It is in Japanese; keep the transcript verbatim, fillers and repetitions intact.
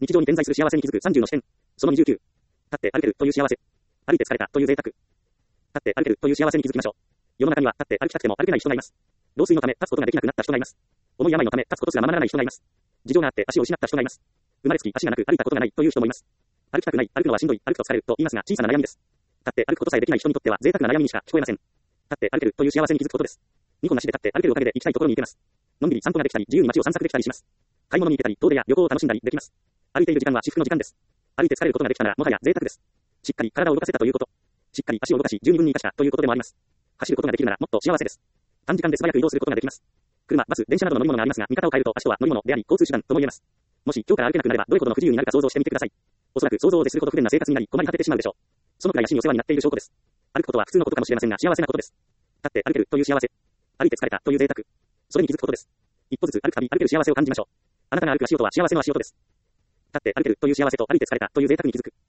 日常に点在する幸せに気づくさんじゅうの視点。そのにじゅうきゅう。立って歩けるという幸せ。歩いて疲れたという贅沢。立って歩けるという幸せに気づきましょう。世の中には立って歩きたくても歩けない人がいます。老衰のため立つことができなくなった人がいます。重い病のため立つことすらままならない人がいます。事情があって足を失った人がいます。生まれつき足がなく歩いたことがないという人もいます。歩きたくない、歩くのはしんどい、歩くと疲れると言いますが小さな悩みです。立って歩くことさえできない人にとっては贅沢な悩みにしか聞こえません。立って歩けるという幸せに気づくことです。にこなしで立って歩けるおかげで行きたいところに行けます。のんびり散歩ができたり、自由に街を散策できたりします。買い物に行けたり、遠出や旅行を楽しんだりできます。歩いている時間は至福の時間です。歩いて疲れることができたならもはや贅沢です。しっかり体を動かせたということ。しっかり足を動かし十二分に生かしたということでもあります。走ることができるならもっと幸せです。短時間で素早く移動することができます。車、バス、電車などの乗り物がありますが、見方を変えると足とは乗り物であり交通手段とも言えます。もし今日から歩けなくなればどれほどの不自由になるか想像してみてください。おそらく想像を絶するほど不便な生活になり困り果ててしまうでしょう。そのくらい足にお世話になっている証拠です。歩くことは普通のことかもしれませんが幸せなことです。立って歩けるという幸せ。歩いて疲れたという贅沢。それに気づくことです。一歩ずつ歩くたび歩ける幸せを感じましょう。あなたが歩く足音は幸せの足音です。立って歩けるという幸せと歩いて疲れたという贅沢に気づく。